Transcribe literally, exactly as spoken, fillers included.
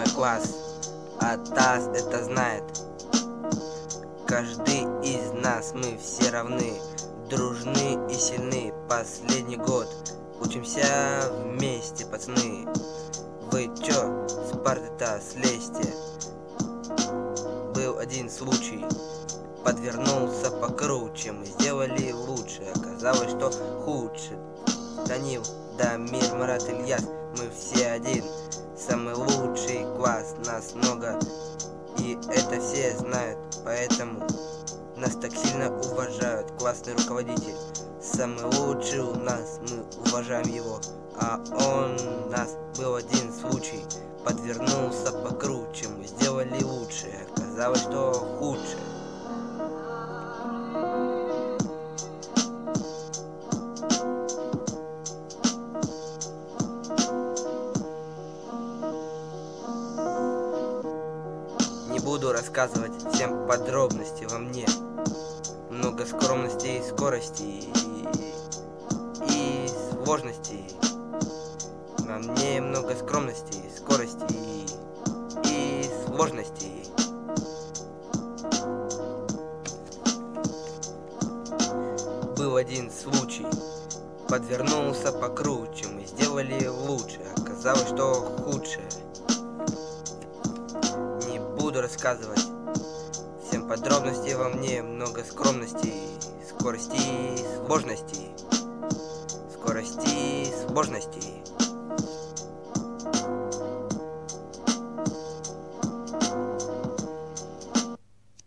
класс, а ТАСС это знает. Каждый из нас, мы все равны, дружны и сильны. Последний год учимся вместе, пацаны. Вы чё с парты-то слезьте? Был один случай, подвернулся покруче. Мы сделали лучше, оказалось, что худше. Данил, Дамир, Марат, Ильяс, мы все один. Самый лучший класс, нас много, и это все знают. Поэтому нас так сильно уважают. Классный руководитель, самый лучший у нас, мы уважаем его. А он у нас был один случай, подвернулся покруче. Мы сделали лучше, оказалось, что худше. Не буду рассказывать всем подробности во мне. Много скромности и скорости, и, и сложностей. Во мне много скромности, скорости и, и сложностей. Был один случай, подвернулся покруче. Мы сделали лучше, оказалось, что худше. Не буду рассказывать всем подробностей во мне. Много скромности, скорости и сложностей. Скорости и сложностей.